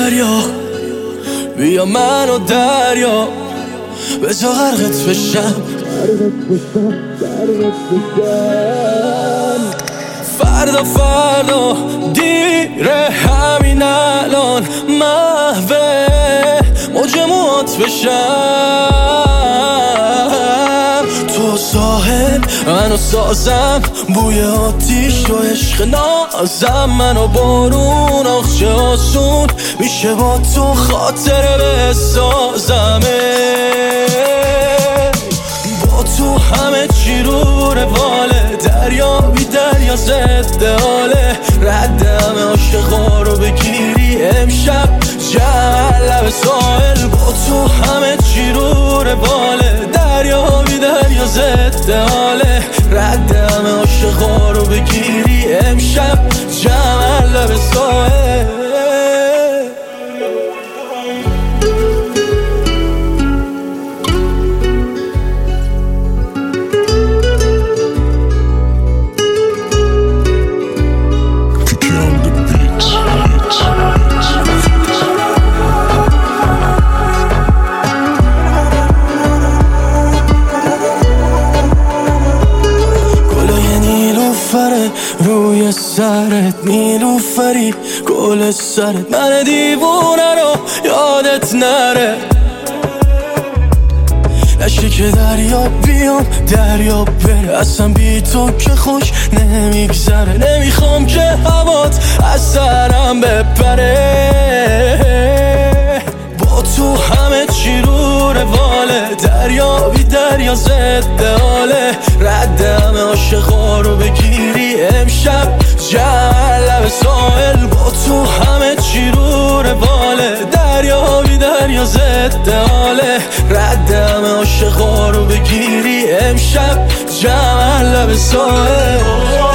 دریا، بیا منو دریا بذار غرقت بشم. فردا فردا دیره همین الان محوه موج موات بشم. تو ساحل منو سازم، بوی آتیش و عشق نازم، منو بارون آخچه آسون میشه با تو خاطره بسازمه. با تو همه چی رو رواله، دریا بی دریا ضد حاله، رد همه عاشقا رو بگیری امشب جمع لب ساحل. با تو همه چی رو رواله، دریا بی دریا ضد حاله، رد همه عاشقا رو بگیری امشب جمع لب ساحل. روی سرت نیلوفری گل سرت، من دیوونه رو یادت نره. نشه که دریا بیام دریا بره، اصلا بی تو که خوش نمیگذره. نمیخوام که هوات از سرم بپره. با تو همه چی رو رواله، دریا بی دریا ضد حاله، رد همه عاشقا رو بگیری امشب جمع لب ساحل. با تو همه چی رو رواله، دریا بی دریا ضد حاله، رد همه عاشقا رو بگیری امشب جمع لب ساحل.